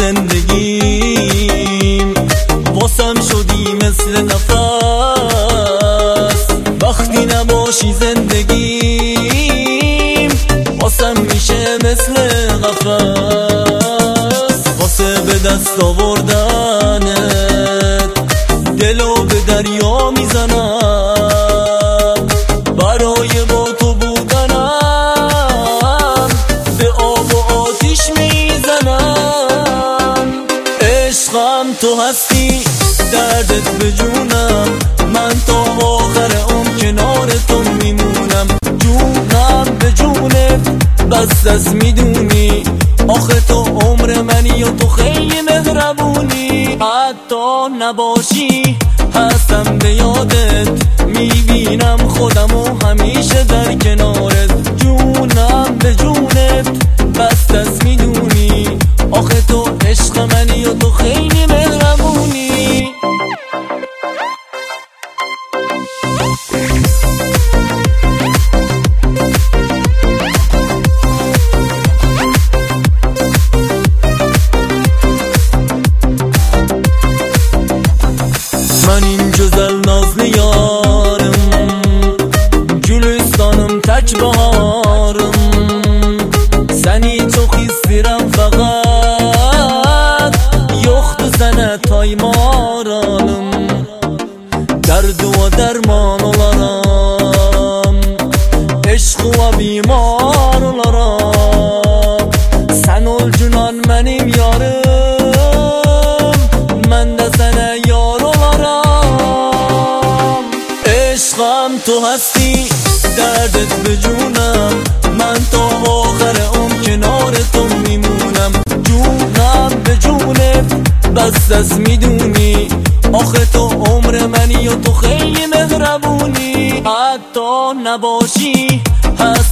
زندگیم، واسم شدی مثل نفس. وقتی نباشی زندگیم واسم میشه مثل قفس. واسه به دست آوردنت دلو به دریا میزنم، برای با تو بودنم به آب و آتیش میزنم. عشقم تو هستی، دردت به جونم، من تا آخر عمر کنار تو میمونم. جونم به جونت بس از میدونی، آخه تو عمر منی و تو خیلی مهربونی. حتی نباشی هستم به یادت، میبینم خودمو همیشه در کنارت. جونم به جونت بس از میدونی، آخه تو عشق منی و تو خیلی مهربونی. من این جزل نازل یارم، گلستانم تک بهارم، زنی تو خیستیرم فقط یخت زنه تای مارانم. درد و درمان olarım, eşq و بیمار olarım. Sen ol cunan benim yarım, ben de sana yar olarım. عشقم تو هستی، دردت به جونم، من تا آخر عمر کنار تو میمونم. جونم به جونت بس از میدونی، آخه تو عمر منی و تو خیلی مهربونی. حتی نباشی هست